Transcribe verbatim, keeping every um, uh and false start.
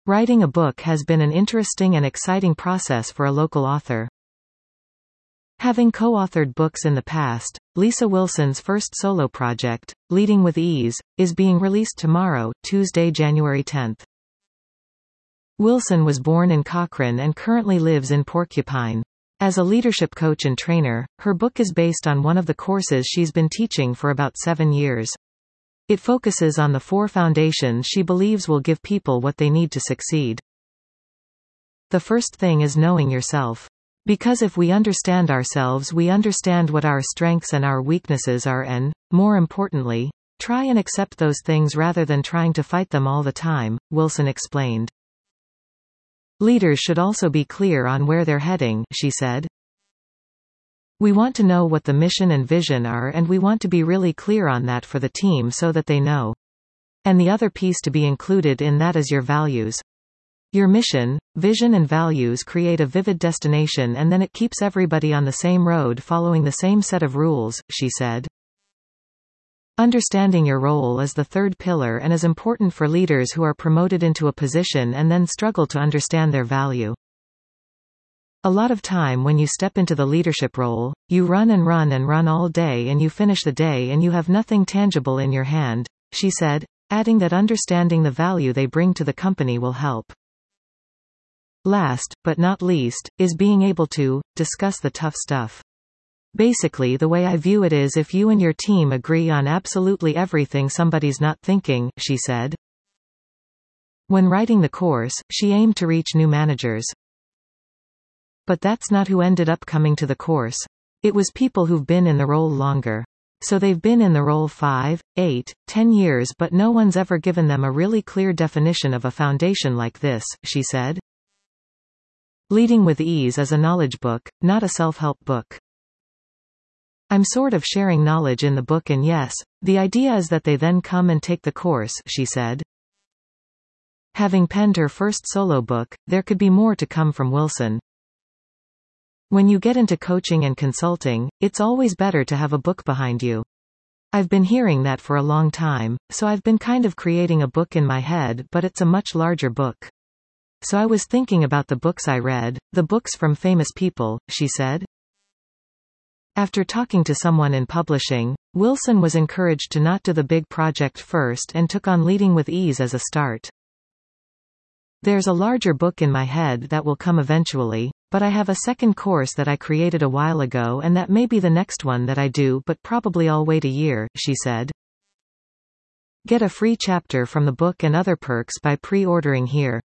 Writing a book has been an interesting and exciting process for a local author. Having co-authored books in the past, Lisa Wilson's first solo project, Leading with Ease, is being released tomorrow, Tuesday, January tenth. Wilson was born in Cochrane and currently lives in Porcupine. As a leadership coach and trainer, her book is based on one of the courses she's been teaching for about seven years. It focuses on the four foundations she believes will give people what they need to succeed. The first thing is knowing yourself. Because if we understand ourselves, we understand what our strengths and our weaknesses are and, more importantly, try and accept those things rather than trying to fight them all the time, Wilson explained. Leaders should also be clear on where they're heading, she said. We want to know what the mission and vision are, and we want to be really clear on that for the team so that they know. And the other piece to be included in that is your values. Your mission, vision and values create a vivid destination, and then it keeps everybody on the same road following the same set of rules, she said. Understanding your role is the third pillar and is important for leaders who are promoted into a position and then struggle to understand their value. A lot of time when you step into the leadership role, you run and run and run all day and you finish the day and you have nothing tangible in your hand, she said, adding that understanding the value they bring to the company will help. Last, but not least, is being able to discuss the tough stuff. Basically, the way I view it is if you and your team agree on absolutely everything somebody's not thinking, she said. When writing the course, she aimed to reach new managers. But that's not who ended up coming to the course. It was people who've been in the role longer. So they've been in the role five, eight, ten years, but no one's ever given them a really clear definition of a foundation like this, she said. Leading with Ease is a knowledge book, not a self-help book. I'm sort of sharing knowledge in the book, and yes, the idea is that they then come and take the course, she said. Having penned her first solo book, there could be more to come from Wilson. When you get into coaching and consulting, it's always better to have a book behind you. I've been hearing that for a long time, so I've been kind of creating a book in my head, but it's a much larger book. So I was thinking about the books I read, the books from famous people, she said. After talking to someone in publishing, Wilson was encouraged to not do the big project first and took on Leading with Ease as a start. There's a larger book in my head that will come eventually, but I have a second course that I created a while ago and that may be the next one that I do, but probably I'll wait a year, she said. Get a free chapter from the book and other perks by pre-ordering here.